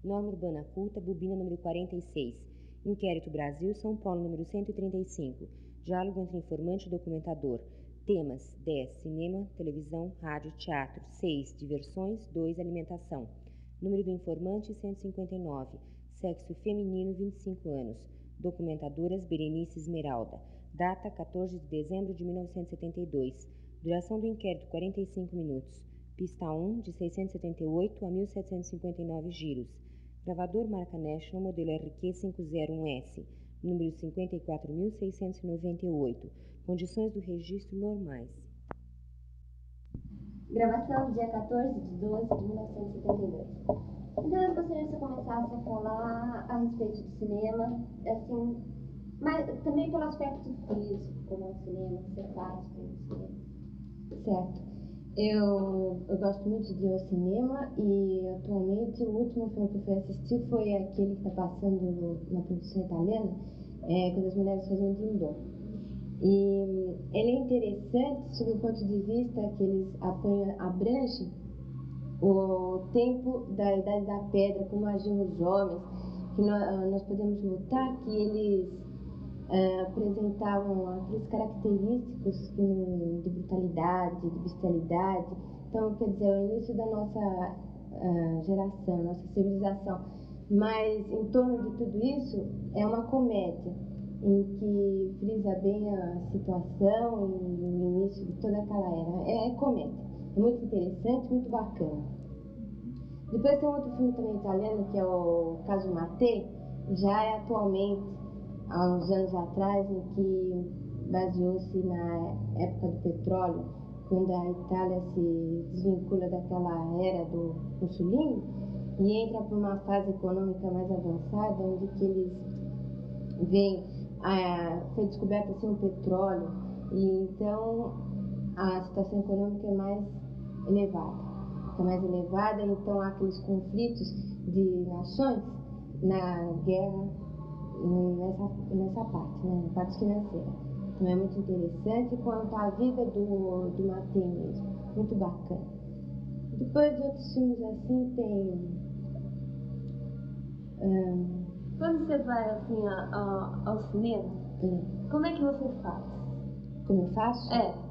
Norma Urbana Culta, bobina número 46. Inquérito Brasil, São Paulo, número 135. Diálogo entre informante e documentador. Temas: 10. Cinema, televisão, rádio, teatro. 6. Diversões. 2. Alimentação. Número do informante, 159. Sexo feminino, 25 anos. Documentadoras: Berenice Esmeralda. Data: 14 de dezembro de 1972. Duração do inquérito: 45 minutos. Pista 1, de 678 a 1759 giros. Gravador marca National, modelo RQ501S, número 54.698. Condições do registro normais. Gravação dia 14 de 12 de 1972. Então eu gostaria que você começasse a falar a respeito do cinema, assim, mas também pelo aspecto físico, como é o cinema, que você faz pelo cinema. Certo. Eu gosto muito de ir ao cinema e atualmente o último filme que eu fui assistir foi aquele que está passando na produção italiana, quando as mulheres fazem Dindô. E ele é interessante sob o ponto de vista que eles abrangem o tempo da Idade da Pedra, como agiam os homens, que nós podemos notar que eles apresentavam aqueles característicos de brutalidade, de bestialidade. Então, quer dizer, é o início da nossa geração, nossa civilização. Mas, em torno de tudo isso, é uma comédia, em que frisa bem a situação e o início de toda aquela era. É comédia. É muito interessante, muito bacana. Depois tem um outro filme também italiano, que é o Caso Mattei, já é atualmente, há uns anos atrás, em que baseou-se na época do petróleo, quando a Itália se desvincula daquela era do Mussolini e entra para uma fase econômica mais avançada, onde que eles veem, foi descoberto assim o petróleo, e então a situação econômica é mais elevada, então há aqueles conflitos de nações na guerra, nessa parte, né, na parte financeira. Então é muito interessante quanto à vida do Mattei mesmo, muito bacana. Depois de outros filmes assim tem... Quando você vai assim ao cinema, como é que você faz? Como eu faço?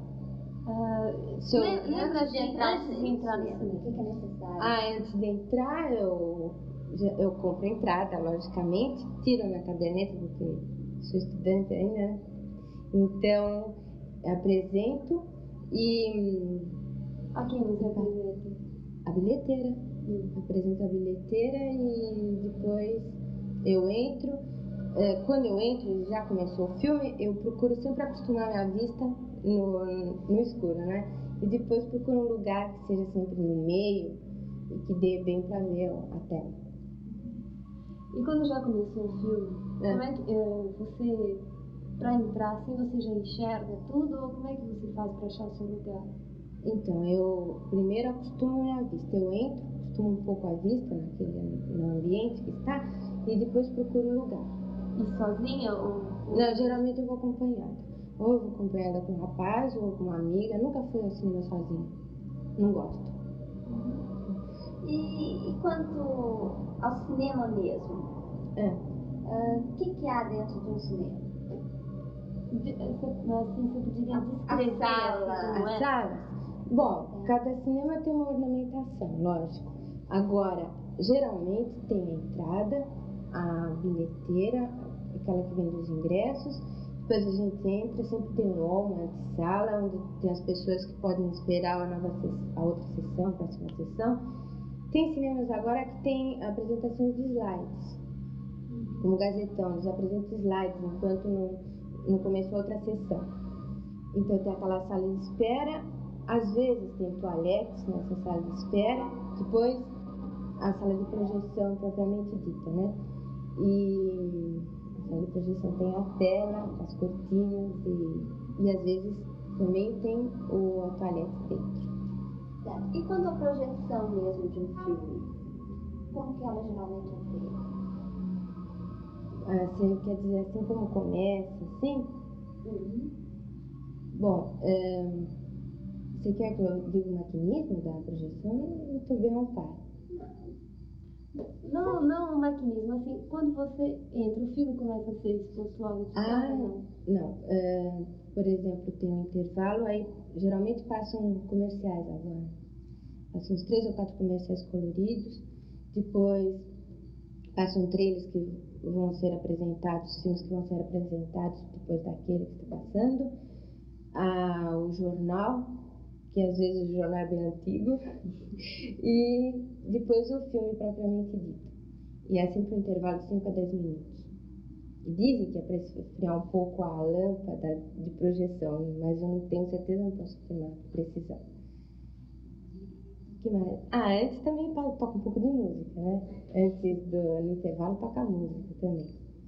Lembra de entrar no cinema? O que é necessário? Antes de entrar, eu compro a entrada, logicamente, tiro a minha caderneta, porque sou estudante ainda, né? Então, apresento e... A quem você apresenta? A bilheteira. Apresento a bilheteira e depois eu entro. Quando eu entro e já começou o filme, eu procuro sempre acostumar minha vista no escuro, né? E depois procuro um lugar que seja sempre no meio e que dê bem pra ver a tela. E quando já começou o filme, como é que você, pra entrar assim, você já enxerga tudo ou como é que você faz pra achar o seu lugar? Então, eu primeiro acostumo minha vista. Eu entro, acostumo um pouco a vista no ambiente que está e depois procuro um lugar. E sozinha ou... Não, geralmente eu vou acompanhada. Ou eu vou acompanhada com um rapaz ou com uma amiga. Nunca fui ao cinema sozinha. Não gosto. E quanto ao cinema mesmo? O que há dentro de um cinema? Assim, você poderia descrever as salas? Bom, cada cinema tem uma ornamentação, lógico. Agora, geralmente tem a entrada, a bilheteira, aquela que vende os ingressos. Depois a gente entra, sempre tem um hall, uma sala, onde tem as pessoas que podem esperar a outra sessão, a próxima sessão. Tem cinemas agora que tem apresentações de slides, como Gazetão, eles apresentam slides enquanto não começou outra sessão. Então tem aquela sala de espera, às vezes tem toaletes nessa sala de espera, depois a sala de projeção propriamente dita, né? E a sala de projeção tem a tela, as cortinas e às vezes também tem o toalete dentro. E quanto à projeção mesmo de um filme? Como que ela geralmente é feita? Você quer dizer assim como começa, assim? Bom, você quer que eu diga o mecanismo da projeção? Eu estou bem ao par. Não o maquinismo, assim, quando você entra, o filme começa a ser exposto logo de cara, Não. Por exemplo, tem um intervalo, aí geralmente passam comerciais agora. Passam uns 3 ou 4 comerciais coloridos, depois passam trailers que vão ser apresentados, filmes que vão ser apresentados depois daquele que está passando. O jornal, que às vezes o jornal é bem antigo, e depois o filme propriamente dito. E é sempre um intervalo de 5 a 10 minutos. Dizem que é para esfriar um pouco a lâmpada de projeção, mas eu não tenho certeza, não posso afirmar com precisão. Que mais? Antes também toca um pouco de música, né? Antes no intervalo toca música também.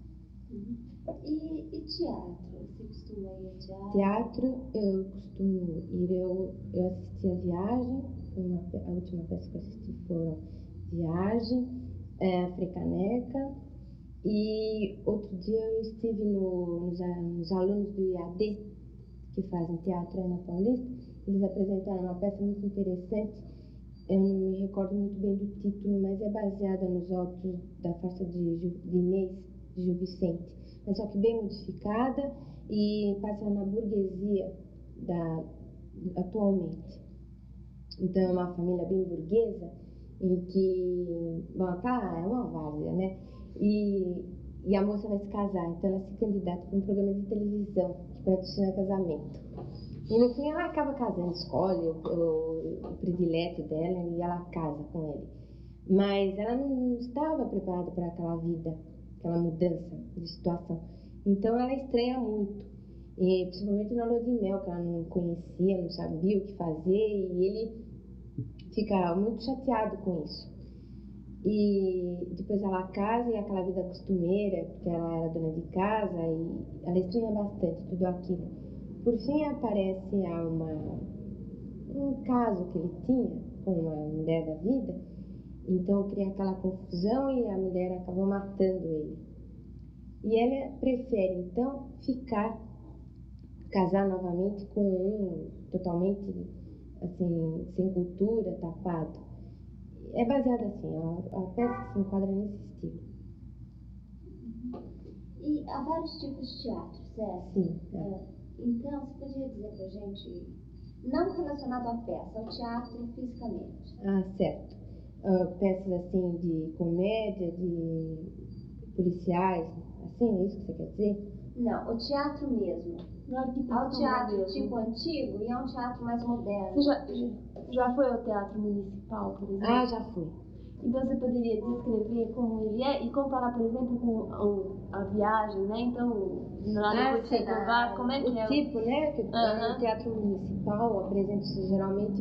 E teatro? Você costuma ir ao teatro? Teatro, eu costumo ir, eu assisti a Viagem, a última peça que eu assisti foram Viagem, Frecaneca, e outro dia eu estive nos alunos do IAD, que fazem teatro aí na Paulista, eles apresentaram uma peça muito interessante, eu não me recordo muito bem do título, mas é baseada nos autos da farsa de Inês, de Gil Vicente, mas só que bem modificada e passa na burguesia atualmente. Então é uma família bem burguesa, em que, bom, tá, é uma várzea, né? E a moça vai se casar, então ela se candidata para um programa de televisão que patrocina casamento. E no fim ela acaba casando, escolhe o predileto dela e ela casa com ele. Mas ela não estava preparada para aquela vida, aquela mudança de situação. Então ela estranha muito. E principalmente na lua de mel, que ela não conhecia, não sabia o que fazer, e ele fica muito chateado com isso. E depois ela casa e aquela vida costumeira, porque ela era dona de casa, e ela estranha bastante tudo aquilo. Por fim aparece um caso que ele tinha com uma mulher da vida, então cria aquela confusão e a mulher acabou matando ele. E ela prefere então casar novamente com um totalmente assim, sem cultura, tapado. É baseada assim, a peça se enquadra nesse estilo. E há vários tipos de teatro, certo? Sim. Então, você podia dizer pra gente, não relacionado à peça, ao teatro fisicamente? Certo. Peças assim de comédia, de policiais, assim, é isso que você quer dizer? Não, o teatro mesmo. Há o teatro mesmo. tipo antigo e há um teatro mais moderno. Você já foi ao Teatro Municipal, por exemplo? Já fui. Então você poderia descrever como ele é e comparar, por exemplo, com a Viagem, né? Então, na Copacabana, como é que é? O tipo, né? Que no Teatro Municipal apresenta-se geralmente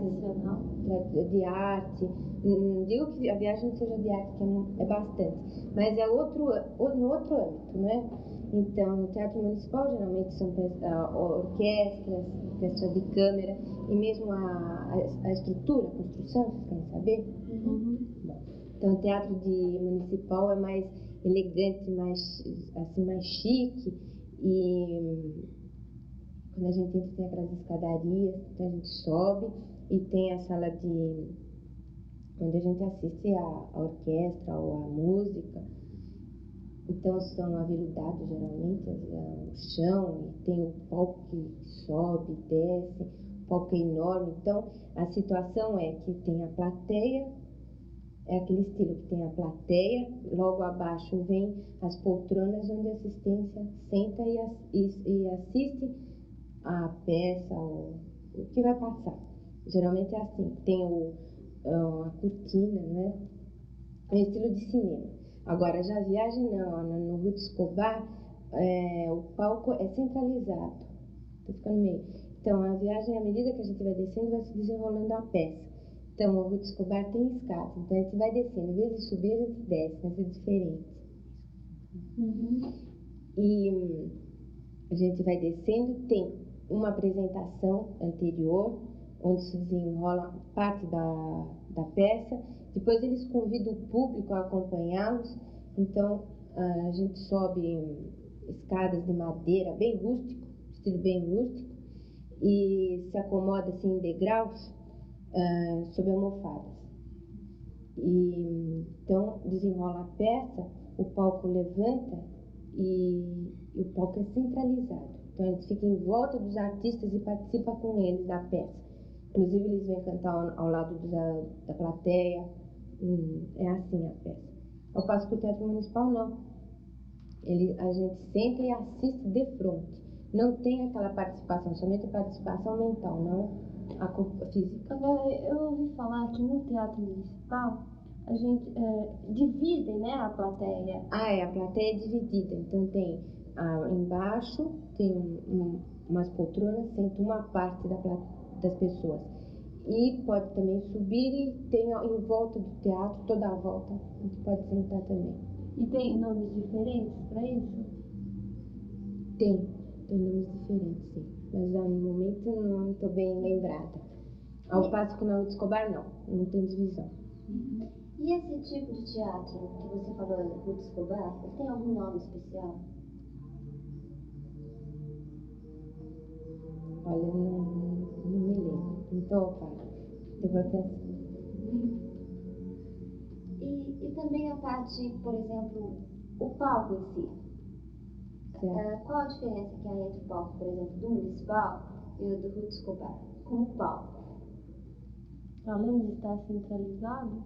peças de arte. Não digo que a Viagem não seja de arte, que é bastante, mas é no outro âmbito, né? Então, no Teatro Municipal geralmente são orquestra de câmara, e mesmo a estrutura, a construção, vocês querem saber? Uhum. Então, o teatro municipal é mais elegante, mais chique, e quando a gente entra tem aquelas escadarias, então a gente sobe e tem a sala onde a gente assiste a orquestra ou a música. Então são aveludados geralmente o chão, e tem o palco que sobe, desce, o palco é enorme. Então a situação é que tem a plateia, é aquele estilo que tem a plateia, logo abaixo vem as poltronas onde a assistência senta e assiste a peça, o que vai passar. Geralmente é assim, tem a cortina, né? É um estilo de cinema. Agora, já a Viagem não, no Ruth Escobar, o palco é centralizado, fica no meio. Então, a Viagem, à medida que a gente vai descendo, vai se desenrolando a peça. Então, o Ruth Escobar tem escada, então a gente vai descendo, em vez de subir, a gente desce, mas é diferente. Uhum. E a gente vai descendo, tem uma apresentação anterior, onde se desenrola parte da peça. Depois eles convidam o público a acompanhá-los. Então a gente sobe escadas de madeira, bem rústico, estilo bem rústico, e se acomoda assim em degraus sob almofadas. E então desenrola a peça, o palco levanta e o palco é centralizado. Então a gente fica em volta dos artistas e participa com eles da peça. Inclusive eles vêm cantar ao lado da plateia. É assim a peça. Ao passo que o Teatro Municipal não. A gente senta e assiste de frente. Não tem aquela participação, somente a participação mental, não a física. Agora, eu ouvi falar que no Teatro Municipal a gente dividem, né, a plateia. A plateia é dividida. Então tem embaixo tem umas poltronas, senta uma parte das pessoas. E pode também subir e tem em volta do teatro, toda a volta, a gente pode sentar também. E tem nomes diferentes para isso? Tem nomes diferentes, sim. Mas no momento não estou bem lembrada. Ao passo que na Ruth Escobar não tem divisão. E esse tipo de teatro que você falou, Ruth Escobar, ele tem algum nome especial? Olha, não me lembro. Então, eu vou até... E também a parte, por exemplo, o palco em si. Qual a diferença que há entre o palco, por exemplo, do Municipal e o do Ruth Escobar, como palco? Além de estar centralizado?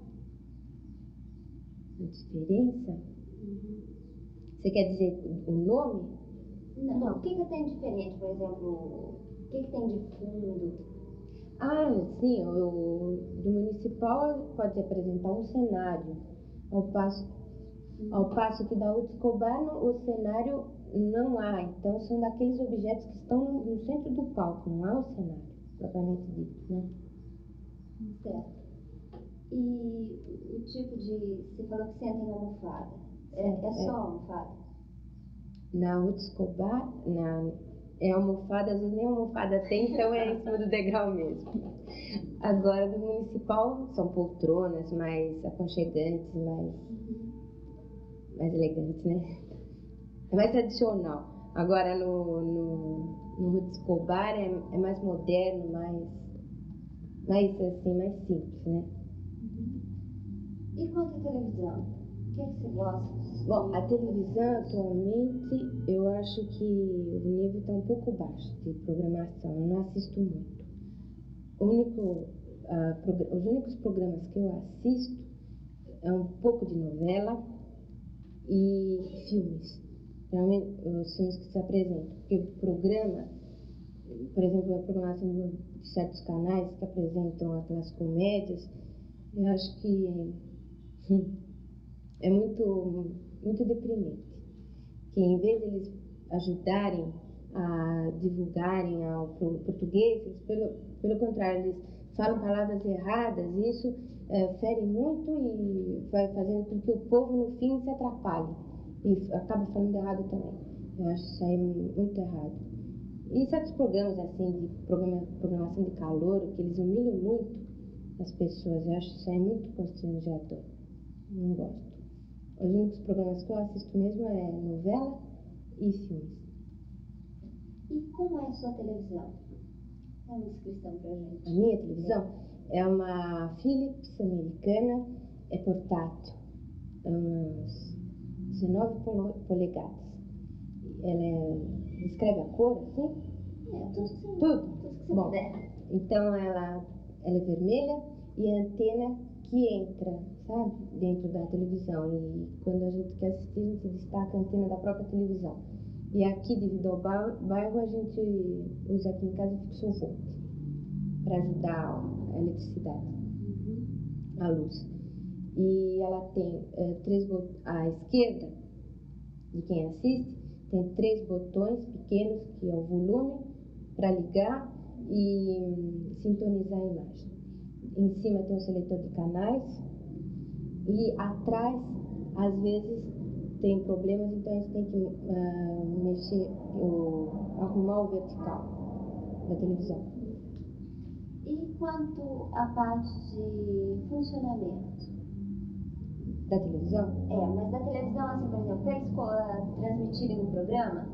A diferença? Você quer dizer o nome? Não. O que tem diferente, por exemplo, o que tem de fundo? Sim, o do Municipal pode apresentar um cenário, ao passo que da Ruth Escobar o cenário não há. Então são daqueles objetos que estão no centro do palco, não há o cenário, propriamente dito, né? Certo. E o tipo de... Você falou que senta em almofada. É só almofada? Na Ruth Escobar, é almofada, às vezes nem almofada tem, então é em cima do degrau mesmo. Agora do Municipal são poltronas mais aconchegantes, mais elegantes, né? É mais tradicional. Agora no Ruth Escobar é mais moderno, mais simples, né? E quanto à televisão? O que você gosta? Bom, a televisão atualmente eu acho que o nível está um pouco baixo de programação, eu não assisto muito. Os únicos programas que eu assisto é um pouco de novela e filmes. Realmente, os filmes que se apresentam, porque o programa, por exemplo, a programação de certos canais que apresentam aquelas comédias, eu acho que é muito deprimente. Que em vez de eles ajudarem a divulgarem ao português, pelo contrário, eles falam palavras erradas, e isso fere muito e vai fazendo com que o povo no fim se atrapalhe e acaba falando errado também. Eu acho isso aí muito errado. E certos programas assim de programação de calor, que eles humilham muito as pessoas, eu acho isso aí muito constrangedor. Não gosto. Os únicos programas que eu assisto mesmo é novela e filmes. E como é a sua televisão? Dá uma descrição pra gente. A minha televisão é uma Philips americana, é portátil, é umas 19 polegadas. Ela descreve a cor assim? Tudo Tudo? que você Bom, puder. então ela é vermelha e a antena que entra, sabe, dentro da televisão. E quando a gente quer assistir, a gente destaca a antena da própria televisão. E aqui, devido ao bairro, a gente usa aqui em casa o fixo-volt para ajudar a eletricidade, a luz. E ela tem à esquerda de quem assiste, tem 3 botões pequenos, que é o volume, para ligar e sintonizar a imagem. Em cima tem um seletor de canais e atrás, às vezes, tem problemas, então a gente tem que arrumar o vertical da televisão. E quanto à parte de funcionamento? Da televisão? Mas da televisão, assim, por exemplo, para eles transmitirem um programa,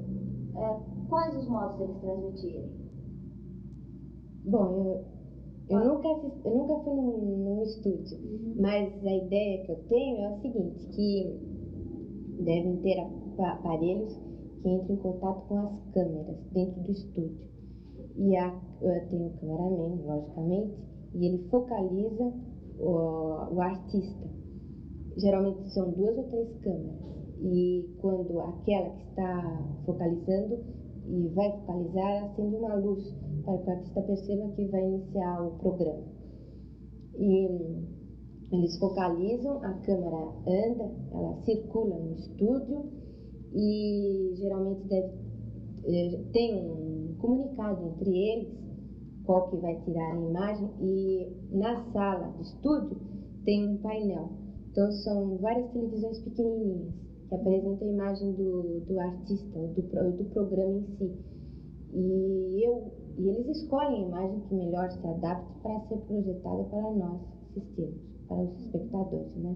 quais os modos deles transmitirem? Bom, Eu nunca fui num estúdio, mas a ideia que eu tenho é o seguinte, que devem ter aparelhos que entrem em contato com as câmeras dentro do estúdio. E tem o cameraman, logicamente, e ele focaliza o artista. Geralmente são 2 ou 3 câmeras. E quando aquela que está focalizando e vai focalizar, acende uma luz para que o artista perceba que vai iniciar o programa. E eles focalizam, a câmera anda, ela circula no estúdio e geralmente tem um comunicado entre eles, qual que vai tirar a imagem, e na sala de estúdio tem um painel. Então são várias televisões pequenininhas que apresentam a imagem do artista, do programa em si. E eles escolhem a imagem que melhor se adapte para ser projetada para nós assistirmos, para os espectadores, né?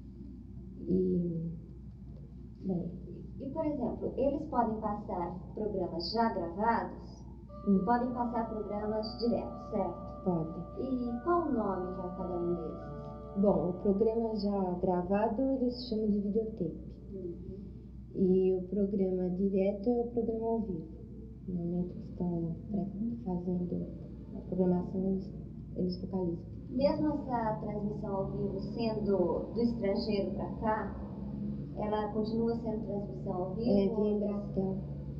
E, por exemplo, eles podem passar programas já gravados e podem passar programas diretos, certo? Pode. E qual o nome para cada um desses? Bom, o programa já gravado eles chamam de videotape. E o programa direto é o programa ao vivo. No momento que estão fazendo a programação, eles focalizam. Mesmo essa transmissão ao vivo sendo do estrangeiro para cá, ela continua sendo transmissão ao vivo? É via Embratel.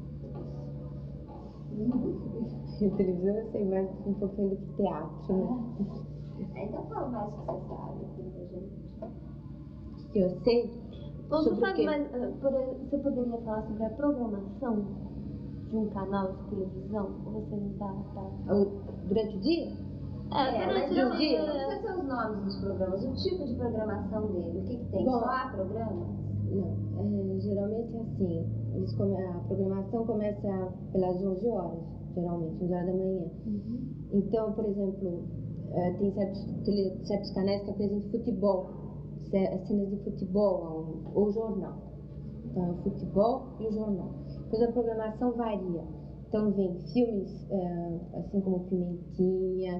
Televisão eu sei mais um pouquinho do que teatro, né? Então fala mais o que você sabe aqui pra gente. O que eu sei? Você sabe mais, você poderia falar sobre a programação de um canal de televisão? Ou você não está? Durante o dia? Durante o dia. Quais são os nomes dos programas? O tipo de programação dele? O que tem? Bom, só há programa? Não, geralmente é assim. A programação começa pelas 11 horas, geralmente, 11 horas da manhã. Então, por exemplo, tem certos canais que apresentam futebol, cenas de futebol ou jornal. Então, é o futebol e o jornal. Depois a programação varia. Então, vem filmes, assim como Pimentinha,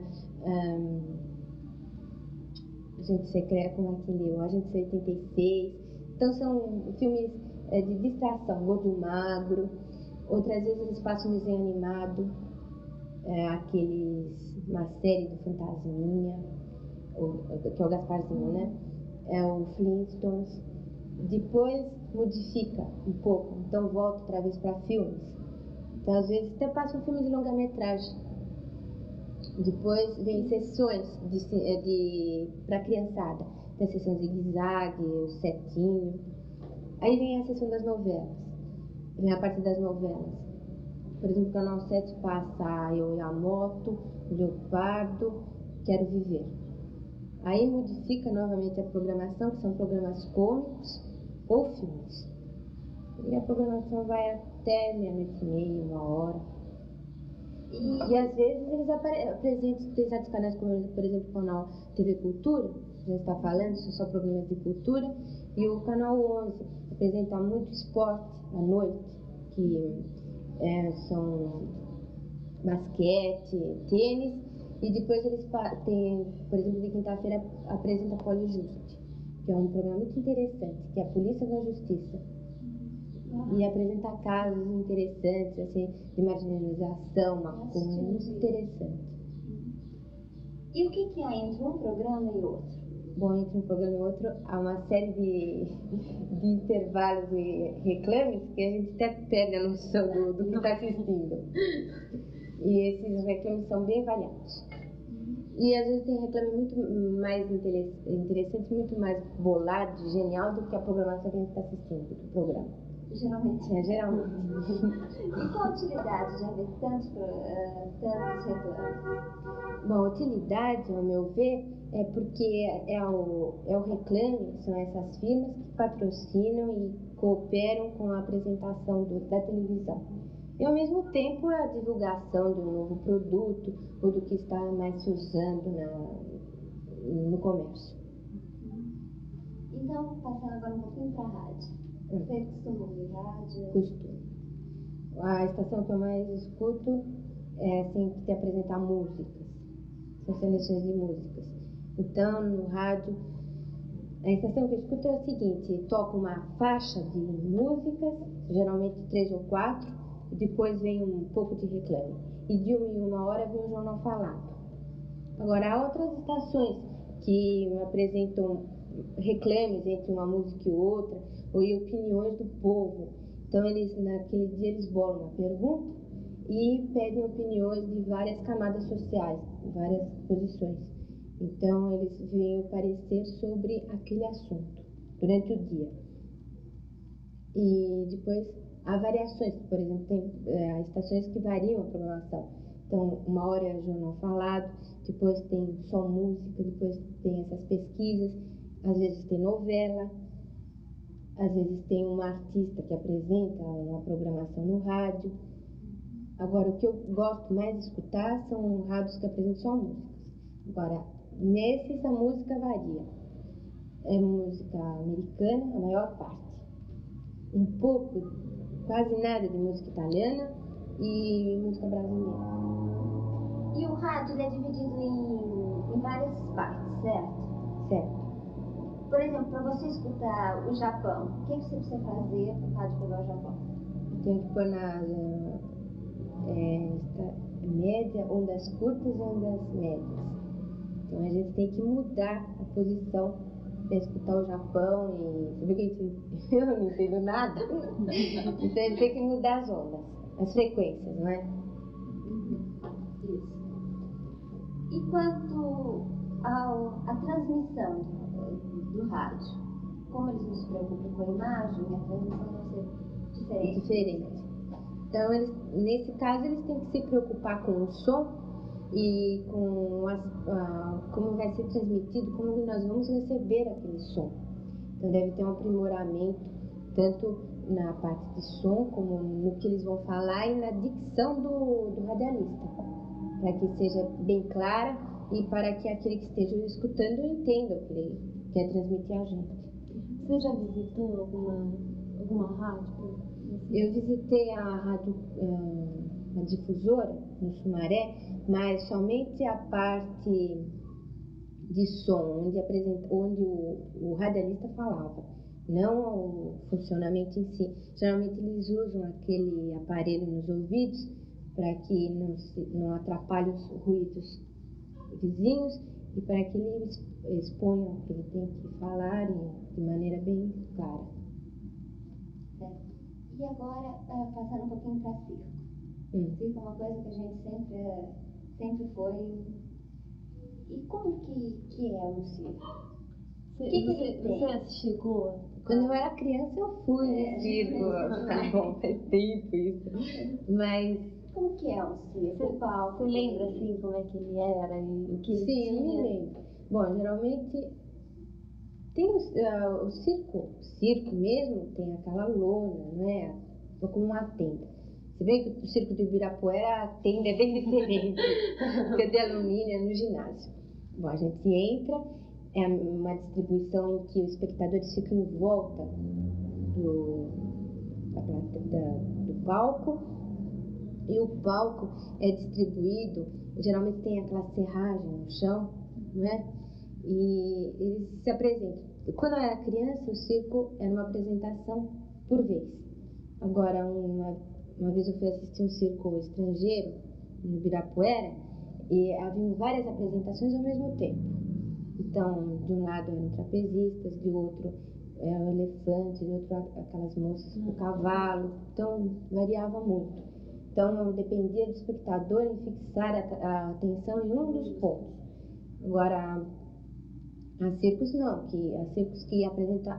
Agente Secreto, como aquele, o Agente 86. Então, são filmes de distração, Gordo Magro. Outras vezes eles passam um desenho animado, uma série do Fantasminha, que é o Gasparzinho, né? É o Flintstones. Depois modifica um pouco, então volta outra vez para filmes. Então às vezes até passa um filme de longa-metragem. Depois vem sessões para criançada. Tem a sessão zigue-zague, o setinho. Aí vem a sessão das novelas. Vem a parte das novelas. Por exemplo, o Canal 7 passa Eu e a Moto, Leopardo, Quero Viver. Aí modifica novamente a programação, que são programas cômicos ou filmes. E a programação vai até 00:30, 1h. E às vezes eles apresentam, tem certos canais como, por exemplo, o canal TV Cultura, já está falando, são só programas de cultura, e o canal 11 apresenta muito esporte à noite, que são basquete, tênis, e depois eles têm, por exemplo, de quinta-feira apresenta Polijuste, que é um programa muito interessante, que é a Polícia com a Justiça. E apresenta casos interessantes, assim, de marginalização, maconha, muito interessante. E o que há entre um programa e outro? Bom, entre um programa e outro, há uma série de intervalos e reclames que a gente até perde a noção do que está assistindo. E esses reclames são bem variados. E às vezes tem reclame muito mais interessante, muito mais bolado, genial do que a programação que a gente está assistindo, do programa. Geralmente. Geralmente. E qual a utilidade de haver tantos reclames? Bom, a utilidade, ao meu ver, é porque é o reclame, são essas firmas que patrocinam e cooperam com a apresentação da televisão. E ao mesmo tempo a divulgação de um novo produto ou do que está mais se usando no comércio. Então, passando agora um pouquinho para a rádio. Você costuma ouvir rádio? Costumo. A estação que eu mais escuto é sempre te apresentar músicas. são seleções de músicas. Então, no rádio, a estação que eu escuto é o seguinte: toca uma faixa de músicas, geralmente 3 ou 4, e depois vem um pouco de reclame. E de 1 em 1 hora vem o jornal falado. Agora, há outras estações que apresentam reclames entre uma música e outra, ou opiniões do povo. Então, naquele dia, eles bolam uma pergunta e pedem opiniões de várias camadas sociais, várias posições. Então, eles veem o parecer sobre aquele assunto durante o dia. E depois há variações, por exemplo, tem estações que variam a programação. Então, 1 hora é jornal falado, depois tem só música, depois tem essas pesquisas, às vezes tem novela, às vezes tem uma artista que apresenta uma programação no rádio. Agora, o que eu gosto mais de escutar são rádios que apresentam só músicas. Agora, essa música varia. É música americana, a maior parte. Um pouco, quase nada de música italiana e música brasileira. E o rádio é dividido em várias partes, certo? Certo. Por exemplo, para você escutar o Japão, o que você precisa fazer para o rádio pegar o Japão? Tem que pôr na média, ondas curtas e ondas médias. Então a gente tem que mudar a posição para escutar o Japão e sabe que eu não entendo nada. Então ele tem que mudar as ondas, as frequências, não é? Isso. E quanto à transmissão do rádio, como eles não se preocupam com a imagem, a transmissão vai ser diferente. Então, nesse caso, eles têm que se preocupar com o som e com como vai ser transmitido, como nós vamos receber aquele som. Então, deve ter um aprimoramento, tanto na parte de som, como no que eles vão falar e na dicção do radialista, para que seja bem clara e para que aquele que esteja escutando entenda o que ele quer transmitir a gente. Você já visitou alguma rádio? Eu visitei a rádio, a difusora, no Sumaré, mas somente a parte de som, onde o radialista falava, não o funcionamento em si. Geralmente eles usam aquele aparelho nos ouvidos para que não atrapalhe os ruídos vizinhos e para que ele exponha o que ele tem que falar de maneira bem clara. Certo. E agora, passando um pouquinho para circo. Circo é uma coisa que a gente sempre foi. E como que é um circo? Você chegou? Quando eu era criança eu fui no circo. Tá bom, faz tempo isso. Mas como que é um circo? Você lembra assim como é que ele era e o que ele tinha? Sim, eu me lembro. Bom, geralmente tem o circo mesmo tem aquela lona, não é? Como uma tenda. Se bem que o circo do Ibirapuera a tenda é bem diferente, porque é de alumínio, é no ginásio. Bom, a gente entra, é uma distribuição em que os espectadores ficam em volta do palco, e o palco é distribuído, geralmente tem aquela serragem no chão, né? E eles se apresentam. Quando eu era criança, o circo era uma apresentação por vez. Agora, uma vez eu fui assistir um circo estrangeiro no Ibirapuera e havia várias apresentações ao mesmo tempo. Então, de um lado eram trapezistas, de outro eram elefantes, de outro aquelas moças com cavalo. Então, variava muito. Então, dependia do espectador em fixar a atenção em um dos pontos. Agora, há circos não, há circos que apresentam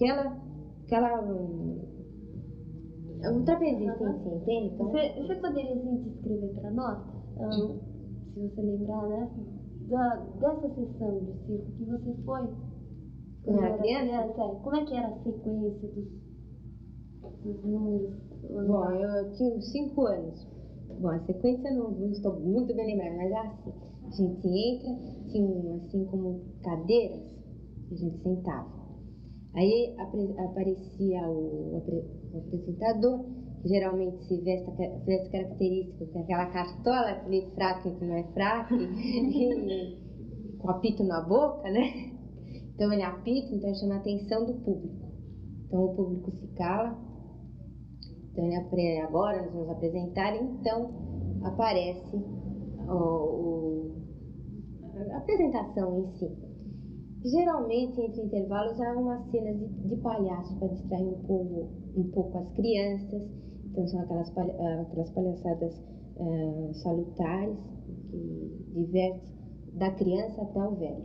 um trapezista em si, entende? Então, você poderia assim, descrever para nós, se você lembrar, né, dessa sessão de circo que você foi? Quando era criança? Como é que era a sequência dos números? Bom, eu tinha uns 5 anos. Bom, a sequência não estou muito bem lembrada, mas é assim. A gente entra, tinha assim como cadeiras, a gente sentava. Aí aparecia o apresentador que geralmente se veste característico, com aquela cartola, aquele fraque que não é fraque, e com apito na boca, né? Então ele apita, então chama a atenção do público. Então o público se cala. Então agora nós vamos apresentar, então aparece a apresentação em si. Geralmente, entre intervalos, há umas cenas de palhaço para distrair um pouco as crianças. Então, são aquelas palhaçadas salutares que divertem da criança até o velho.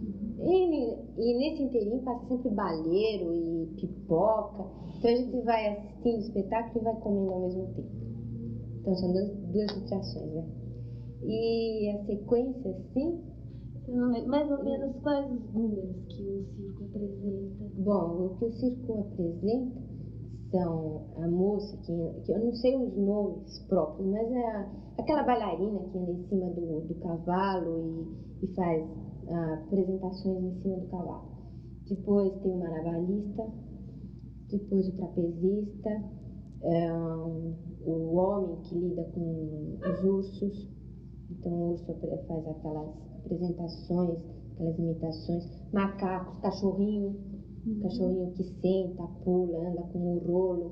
E nesse inteirinho passa sempre baleiro e pipoca. Então, a gente vai assistindo o espetáculo e vai comendo ao mesmo tempo. Então, são duas distrações, né? E a sequência, sim. Mais ou menos quais os números que o circo apresenta? Bom, o que o circo apresenta são a moça, que eu não sei os nomes próprios, mas é aquela bailarina que anda em cima do cavalo e faz apresentações em cima do cavalo. Depois tem o marabalista, depois o trapezista, o homem que lida com os ursos. Então o urso faz aquelas apresentações, aquelas imitações, macacos, cachorrinho que senta, pula, anda com o rolo,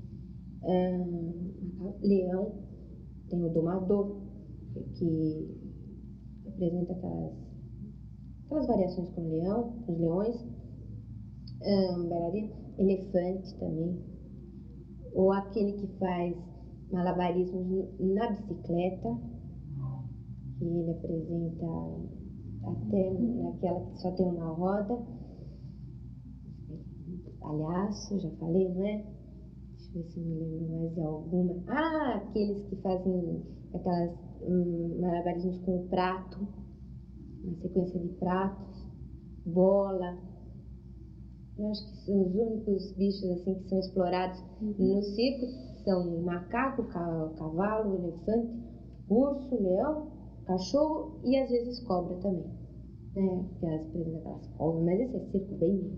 leão, tem o domador, que apresenta aquelas variações com o leão, com os leões, bailarina, elefante também, ou aquele que faz malabarismos na bicicleta, que ele apresenta até naquela que só tem uma roda, palhaço, já falei, não é? Deixa eu ver se me lembro mais de alguma. Aqueles que fazem aquelas malabarismos com o prato, uma sequência de pratos, bola. Eu acho que são os únicos bichos assim que são explorados no circo, são o macaco, o cavalo, o elefante, urso, leão, cachorro e às vezes cobra também. Porque elas prendem aquelas cobras, mas esse é circo bem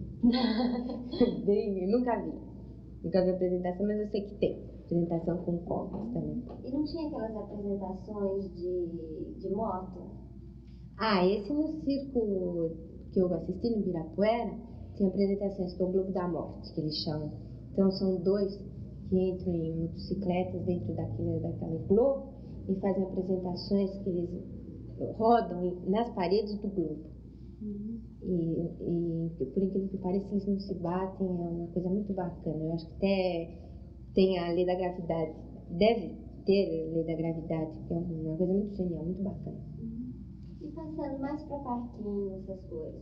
eu nunca vi apresentação, mas eu sei que tem apresentação com cobras também. E não tinha aquelas apresentações de moto? Esse no circo que eu assisti no Ibirapuera, tinha apresentações que é o Globo da Morte, que eles chamam. Então são dois que entram em motocicletas dentro daquele globo e fazem apresentações que eles rodam nas paredes do globo. E por incrível que pareça, eles não se batem, é uma coisa muito bacana. Eu acho que até tem a lei da gravidade, deve ter a lei da gravidade, que é uma coisa muito genial, muito bacana. E passando mais para parquinhos, essas coisas?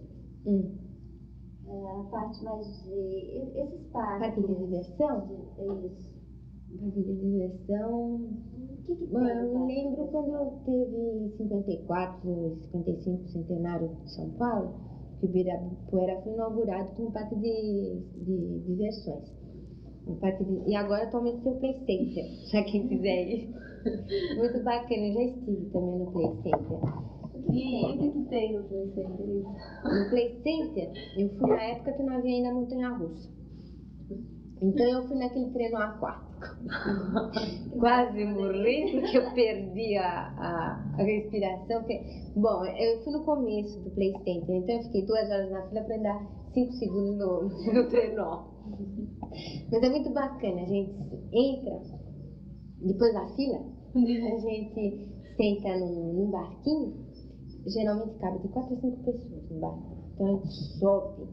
A parte mais de... esses parques... Parque de diversão? Isso. Parque de diversão... O que tem? Eu me lembro quando teve em 54, 55, centenário de São Paulo, que o Ibirapuera foi inaugurado como um parque de diversões. E agora atualmente tem o Play Center, já quem quiser ir. Muito bacana, eu já estive também no Play Center. E o que tem no Play Center? No Play Center, eu fui na época que não havia ainda montanha-russa. Então eu fui naquele treino aquático. Quase morri porque eu perdi a respiração. Bom, eu fui no começo do Play Center, então eu fiquei 2 horas na fila para andar 5 segundos no trenó. Mas é muito bacana, a gente entra, depois da fila, a gente senta num barquinho, geralmente cabe de 4 a 5 pessoas no barco. Então a gente sobe,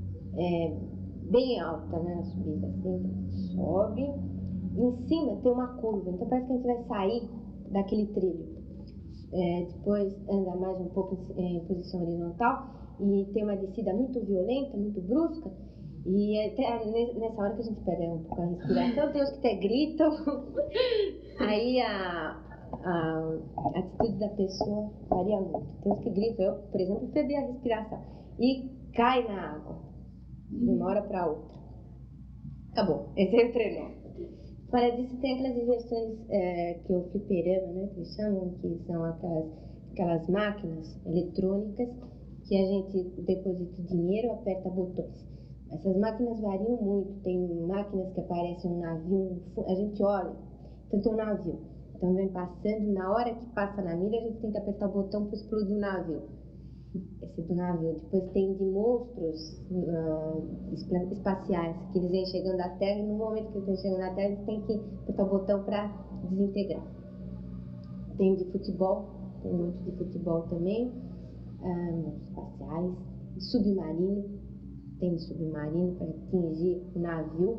bem alta, né, a subida, assim, sobe, em cima tem uma curva, então parece que a gente vai sair daquele trilho. Depois anda mais um pouco em posição horizontal e tem uma descida muito violenta, muito brusca, e até nessa hora que a gente perde um pouco a respiração, tem uns que até gritam. Aí a atitude da pessoa varia muito. Tem uns que gritam, eu, por exemplo, perdi a respiração e cai na água de uma hora para outra. Acabou, esse é o treino. Fora disso, tem aquelas diversões que o fliperama, né, que eles chamam, que são aquelas máquinas eletrônicas que a gente deposita dinheiro, aperta botões. Essas máquinas variam muito. Tem máquinas que aparecem um navio, a gente olha, então tem um navio. Então vem passando, na hora que passa na mira, a gente tem que apertar o botão para explodir o navio. Esse do navio. Depois tem de monstros espaciais, que eles vêm chegando à Terra, e no momento que eles vêm chegando à Terra, eles têm que apertar o botão para desintegrar. Tem de futebol, tem muito de futebol também, espaciais, submarino, tem de submarino para atingir o navio.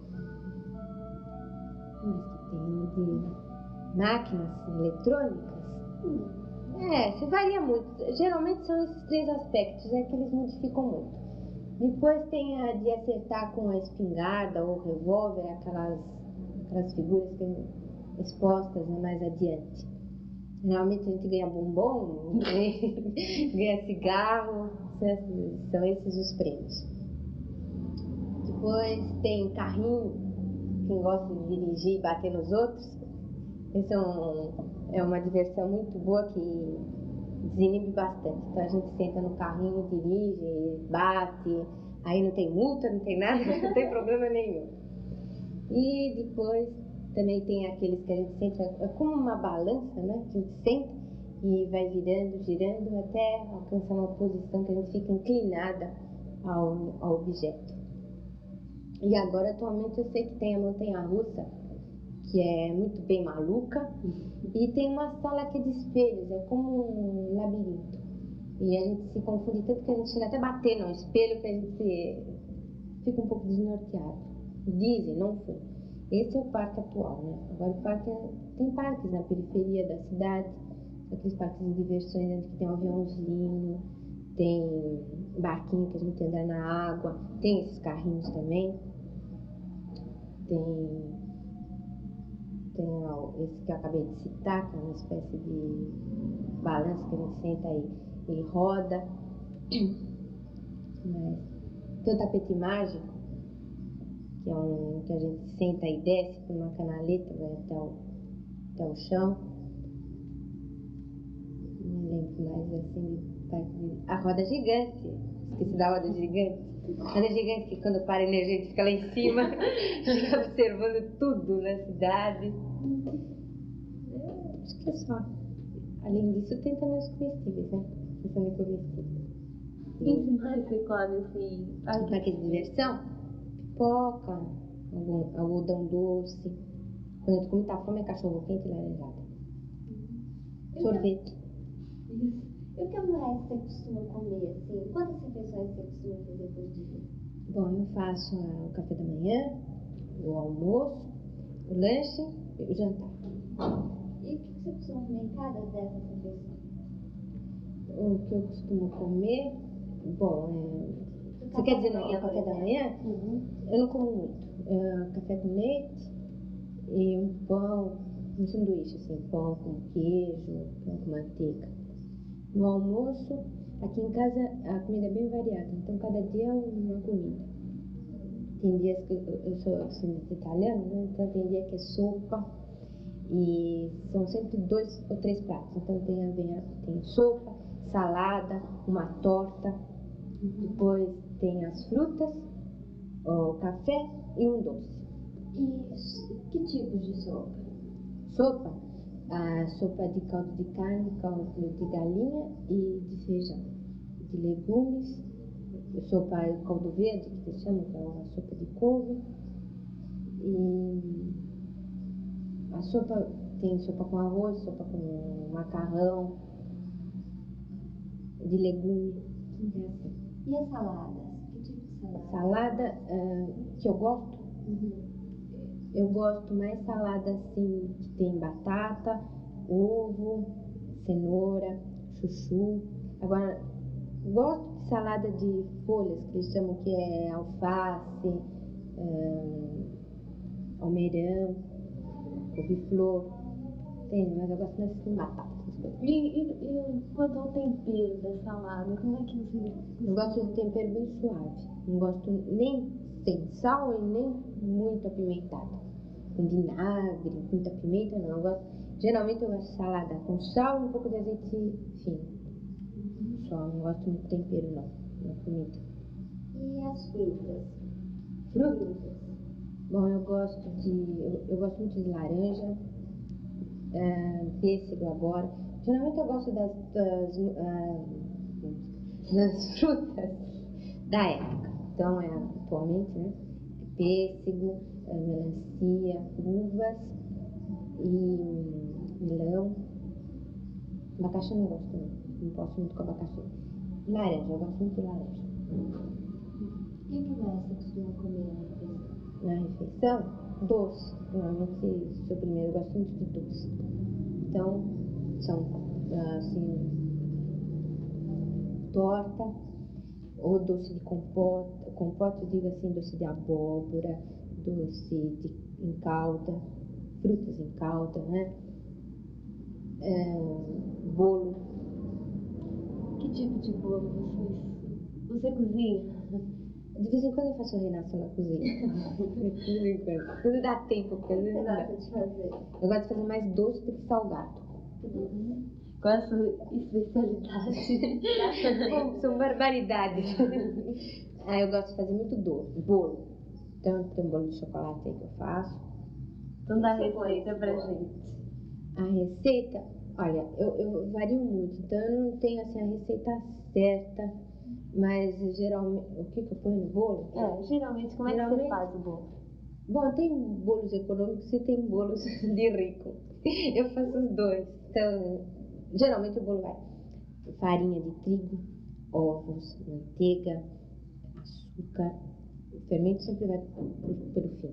Mas que tem de máquinas eletrônicas. Isso varia muito. Geralmente são esses 3 aspectos que eles modificam muito. Depois tem a de acertar com a espingarda ou revólver, aquelas figuras que são expostas mais adiante. Geralmente a gente ganha bombom, ganha cigarro, são esses os prêmios. Depois tem carrinho, quem gosta de dirigir e bater nos outros. Esse é uma diversão muito boa que desinibe bastante. Então a gente senta no carrinho, dirige, bate, aí não tem multa, não tem nada, não tem problema nenhum. E depois também tem aqueles que a gente senta, é como uma balança, né? A gente senta e vai virando, girando até alcançar uma posição que a gente fica inclinada ao objeto. E agora atualmente eu sei que tem a montanha-russa, que é muito bem maluca, e tem uma sala que é de espelhos, é como um labirinto. E a gente se confunde tanto que a gente chega até a bater no espelho que a gente fica um pouco desnorteado. Dizem, não foi. Esse é o parque atual, né? Agora o parque tem parques na periferia da cidade, aqueles parques de diversões onde tem um aviãozinho, tem barquinho que a gente anda na água, tem esses carrinhos também, tem esse que eu acabei de citar, que é uma espécie de balanço que a gente senta e roda. Mas tem o tapete mágico, que é que a gente senta e desce por uma canaleta, vai até o chão. Não lembro mais assim a roda gigante. Esqueci da roda gigante. Roda gigante que quando para a energia a gente fica lá em cima, fica observando tudo na cidade. Acho que é só. Além disso, tem também os comestíveis, né? Pensando em comestíveis. O que mais você come assim? Parque de diversão? Pipoca, algodão doce. Quando eu tô com muita fome, é cachorro quente e laranjada. Sorvete. Isso. E o que mais você costuma comer, assim? Quantas refeições você costuma fazer por dia? Bom, eu faço o café da manhã, o almoço, o lanche e o jantar. E o que você costuma comer em cada dessas refeições? O que eu costumo comer, bom, você quer dizer no café da manhã? Eu não como muito. Café com leite e um pão, um sanduíche, assim, pão com queijo, pão com manteiga. No almoço, aqui em casa a comida é bem variada, então cada dia é uma comida. Tem dias que eu sou descendente italiana, né? Então tem dia que é sopa e são sempre 2 ou 3 pratos. Então tem sopa, salada, uma torta, depois tem as frutas, o café e um doce. E que tipos de sopa? Sopa? A sopa de caldo de carne, caldo de galinha e de feijão. De legumes, sopa caldo verde, que se chama, que é uma sopa de couve. E a sopa tem sopa com arroz, sopa com macarrão, de legume. É assim. E as saladas? Que tipo de salada? Salada que eu gosto? Eu gosto mais salada assim, que tem batata, ovo, cenoura, chuchu. Agora, gosto de salada de folhas, que eles chamam que é alface, almeirão, couve-flor. Tem, mas eu gosto mais de batata. E quanto ao tempero da salada, como é que você... Eu gosto de tempero bem suave. Não gosto nem sem sal e nem muito apimentado. Com vinagre, muita pimenta, não. Geralmente eu gosto de salada com sal e um pouco de azeite fino. Só não gosto muito de tempero, não, na comida. E as frutas? Frutas? Bom, eu gosto muito de laranja, pêssego agora. Geralmente eu gosto das frutas da época. Então, atualmente, né? Pêssego, melancia, uvas e melão. Abacaxi eu não gosto muito. Não posso muito com abacaxi. Laranja, eu gosto muito de laranja. E o que mais você costuma comer na refeição? Na refeição, doce. Normalmente, sobremesa, eu gosto muito de doce. Então, são, assim, torta, ou doce de compota. Compota, eu digo assim, doce de abóbora, em calda, frutas em calda, né? Bolo. Que tipo de bolo você cozinha? De vez em quando eu faço reinação na cozinha. De vez em quando. Quando dá tempo, porque às vezes Você não dá. gosta de fazer? Eu gosto de fazer mais doce do que salgado. Qual é a sua especialidade? Bom, são barbaridades. Eu gosto de fazer muito doce, bolo. Então tem um bolo de chocolate aí que eu faço. Então dá receita pra gente. A receita, olha, eu vario muito, então eu não tenho assim a receita certa, mas geralmente, o que eu ponho no bolo? Geralmente, como é que você faz o bolo? Bom, tem bolos econômicos e tem bolos de rico. Eu faço os dois. Então, geralmente o bolo vai farinha de trigo, ovos, manteiga, açúcar. O fermento sempre vai pelo fim.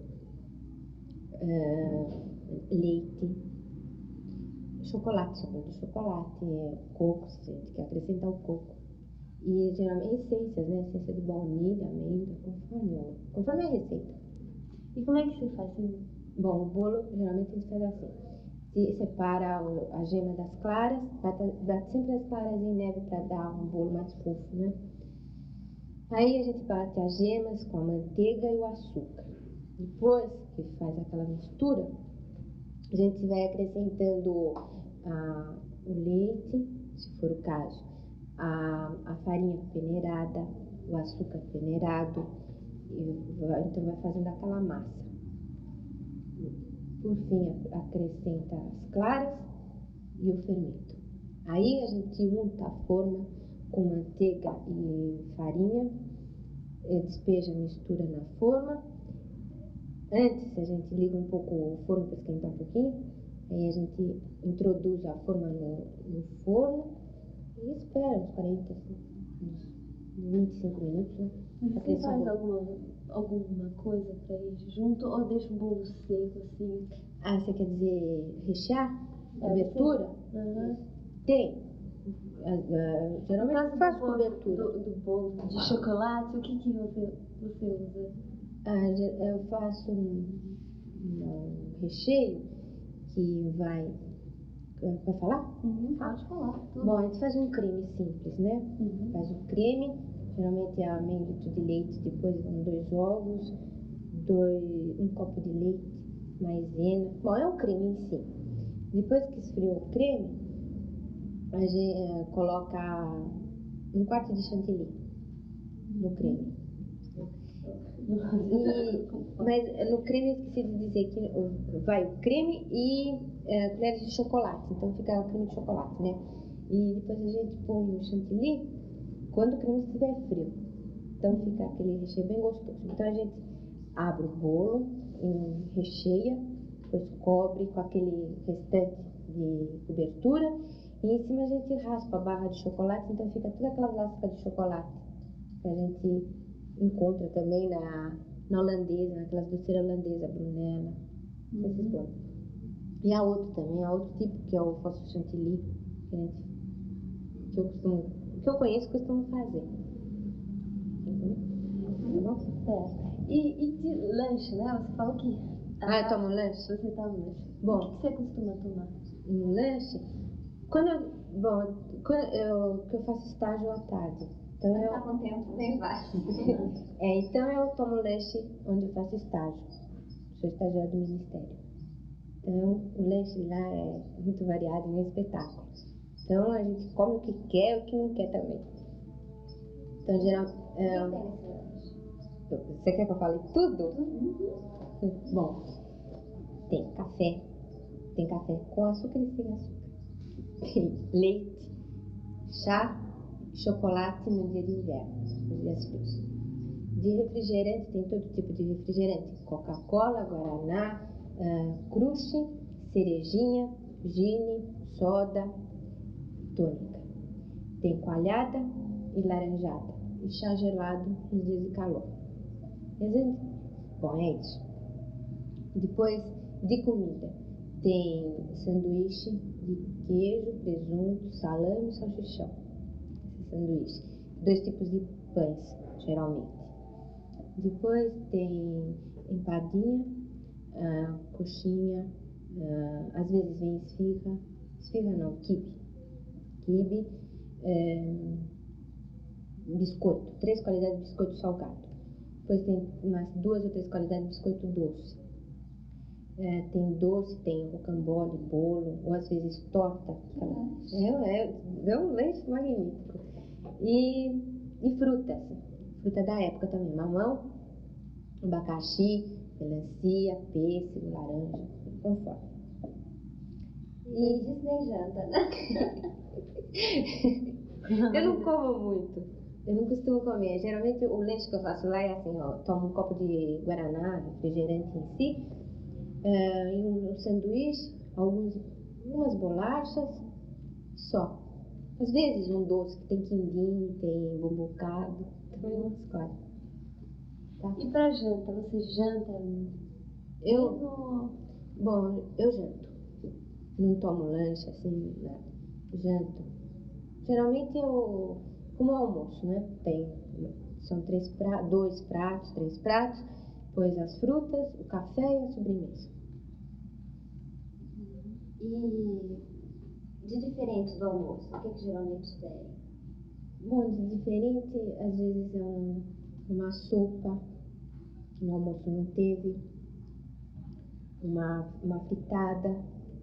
Leite, chocolate, sabor de chocolate, coco, se a gente quer acrescentar o coco. E geralmente essências, né? Essência de baunilha, amêndoa, conforme a receita. E como é que você faz? Bom, o bolo geralmente a gente faz assim. Se separa a gema das claras, bate sempre as claras em neve para dar um bolo mais fofo, né? Aí a gente bate as gemas com a manteiga e o açúcar. Depois que faz aquela mistura, a gente vai acrescentando o leite, se for o caso, a farinha peneirada, o açúcar peneirado, então vai fazendo aquela massa. Por fim, acrescenta as claras e o fermento. Aí a gente unta a forma com manteiga e farinha, despeja a mistura na forma. Antes a gente liga um pouco o forno para esquentar um pouquinho, aí a gente introduz a forma no forno e espera uns 25 minutos, né? Você faz alguma coisa pra ir junto ou deixa o bolo seco assim? Você quer dizer rechear? Cobertura? Tem. Geralmente eu faço cobertura. Do bolo de chocolate, o que você usa? Eu faço um recheio que vai... Pode falar? Pode falar. Bom, a gente faz um creme simples, né? Faz o creme, geralmente é meio litro de leite, depois vão 2 ovos, um copo de leite, maisena. Bom, é um creme em si. Depois que esfriou o creme, a gente coloca 1/4 de chantilly no creme. Mas no creme eu esqueci de dizer que vai o creme e colheres de chocolate, então fica o creme de chocolate, né? E depois a gente põe o chantilly quando o creme estiver frio. Então fica aquele recheio bem gostoso. Então a gente abre o bolo, recheia, depois cobre com aquele restante de cobertura e em cima a gente raspa a barra de chocolate, então fica toda aquela lasca de chocolate que a gente encontra também na holandesa, naquelas doceiras holandesas, Brunella, esses bolos. E há outro tipo que é o falso chantilly, que eu conheço, costumo fazer. E de lanche, né? Você falou que... eu tomo lanche? Você toma lanche. Bom, o que você costuma tomar? Um lanche? Que eu faço estágio à tarde. Então Tá com tempo, nem vai. Então eu tomo lanche onde eu faço estágio. Sou estagiária do Ministério. Então o lanche lá é muito variado, é um espetáculo. Então a gente come o que quer e o que não quer também. Então O que tem nesse lanche? Você quer que eu fale tudo? Bom, tem café com açúcar e sem açúcar. Tem leite, chá, chocolate no dia de inverno, nos dias frios. De refrigerante, tem todo tipo de refrigerante. Coca-Cola, Guaraná, Crush, cerejinha, gin, soda, tônica. Tem coalhada e laranjada. E chá gelado nos dias de calor. Bom, é isso. Depois de comida, tem sanduíche de queijo, presunto, salame e salsichão. Esse sanduíche. 2 tipos de pães, geralmente. Depois tem empadinha, coxinha, às vezes vem esfirra não, quibe, biscoito, 3 qualidades de biscoito salgado. Depois tem umas 2 ou 3 qualidades de biscoito doce. Tem doce, tem rocambole, bolo, ou às vezes torta. É um lanche magnífico. E frutas. Fruta da época também. Mamão, abacaxi, melancia, pêssego, laranja, conforme. E disso nem janta, né? Eu não como muito. Eu não costumo comer. Geralmente o lanche que eu faço lá é assim, ó, tomo um copo de guaraná, refrigerante em si, e um sanduíche, algumas bolachas, só. Às vezes um doce que tem quindim, tem bambucado, então eu não escolho. Tá? E pra janta, você janta? Bom, eu janto. Não tomo lanche assim, nada. Janto. Geralmente eu como almoço, né? São 2 pratos, 3 pratos, depois as frutas, o café e a sobremesa. E de diferente do almoço, o que geralmente tem? Bom, de diferente, às vezes é uma sopa, que no almoço não teve, uma fritada,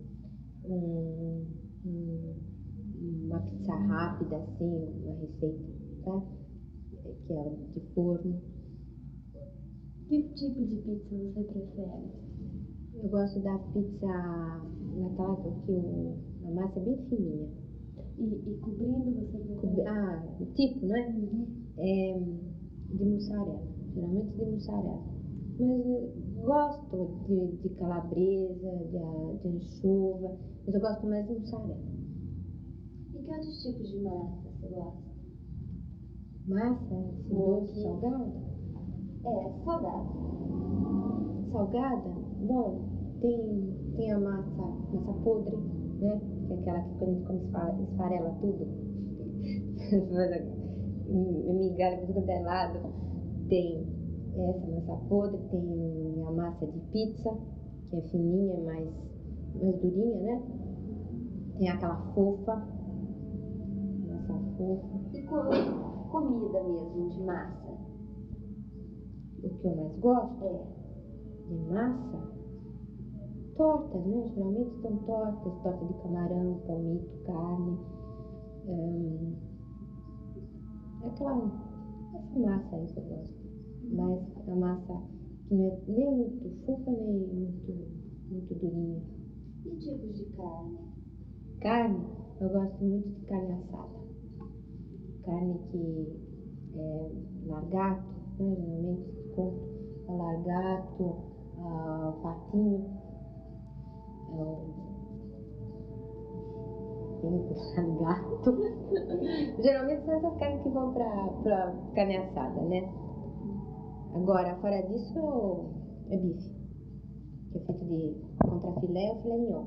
uma pizza rápida, assim, uma receita, tá? Que é de forno. Que tipo de pizza você prefere? Eu gosto da pizza naquela que a massa é bem fininha. E cobrindo você prefere? O tipo, né? É de mussarela, geralmente de mussarela. Mas eu gosto de calabresa, de anchova, mas eu gosto mais de mussarela. E que outros tipos de massa você gosta? Massa, doce, salgada? Salgada. Salgada? Bom, tem a massa podre, né? Que é aquela que quando a gente come esfarela tudo. Migalha por todo lado. Tem essa massa podre, tem a massa de pizza, que é fininha, mais durinha, né? Tem aquela fofa, massa fofa. E comida mesmo, de massa? O que eu mais gosto de massa, tortas, né? Geralmente são torta de camarão, palmito, carne. Essa massa aí que eu gosto. Mas a massa que não é nem muito fofa, nem muito durinha. E tipos de carne? Carne, eu gosto muito de carne assada. Carne que é largato, né? Geralmente compro largato, o patinho, largato. Geralmente são essas carnes que vão pra carne assada, né? Agora, fora disso, é bife, que é feito de contrafilé ou filé mignon.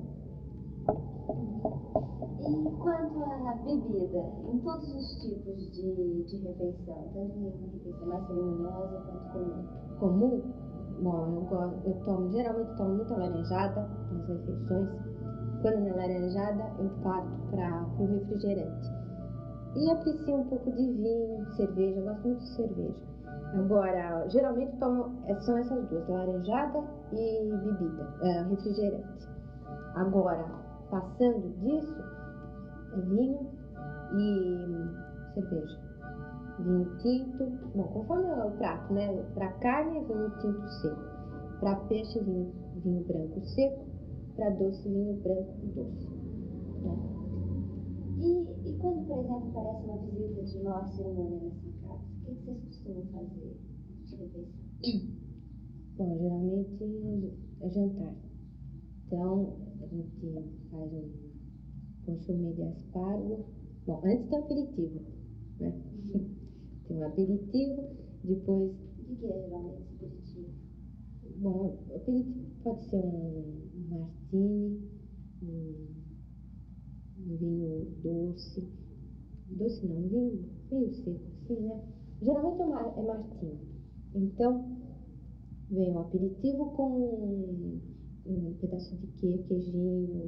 E quanto à bebida, em todos os tipos de refeição, tanto em refeição mais cerimoniosa quanto comum? Comum? Bom, geralmente tomo muita laranjada nas refeições. Quando não é laranjada, eu parto para o refrigerante. E aprecio um pouco de vinho, cerveja, eu gosto muito de cerveja. Agora, geralmente são essas duas, laranjada e bebida, refrigerante. Agora, passando disso, é vinho e cerveja. vinho tinto, bom, conforme o prato, né? Para carne, vinho tinto seco. Para peixe, vinho branco seco. Para doce, vinho branco doce. Né? E quando, por exemplo, aparece uma visita de maior cerimônia na sua casa, o que vocês costumam fazer de refeição? Bom, geralmente é jantar. Então, a gente faz um consomé de aspargo. Bom, antes tem o aperitivo, né? Tem um aperitivo, depois... O que é geralmente esse aperitivo? Bom, o aperitivo pode ser um martini, um vinho doce. Doce não, vinho meio seco assim, né? Geralmente é martini. Então, vem o aperitivo com um pedaço de queijinho,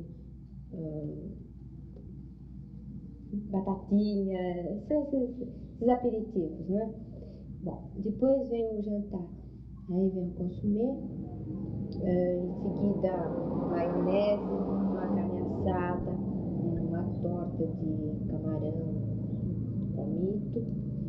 batatinha, esses aperitivos, né? Bom, depois vem o jantar. Aí vem o consumé, em seguida maionese, uma carne assada, uma torta de camarão, palmito,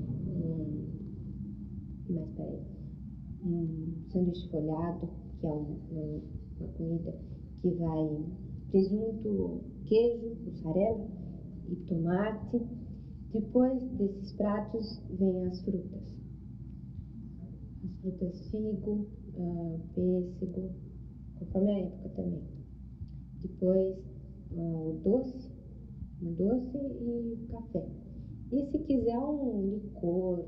mais peraí, um sanduíche folhado, que é uma comida que vai presunto, queijo, mussarela e tomate. Depois desses pratos vem as frutas. As frutas figo, pêssego, conforme a época também. Depois o doce e café. E se quiser um licor,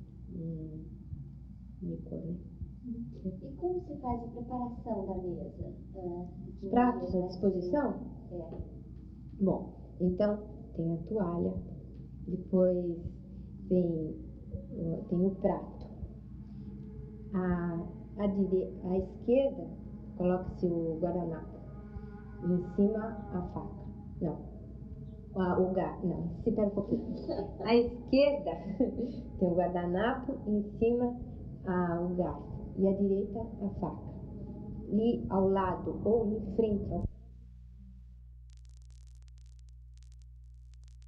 né? E como se faz a preparação da mesa? Os pratos à disposição? É. Bom, então tem a toalha, depois tem o prato. À esquerda, coloca-se o guardanapo. Em cima, a faca. Não. O garfo. Não, espera um pouquinho. À esquerda, tem o guardanapo. Em cima, o garfo. E à direita, a faca. E ao lado, ou em frente ao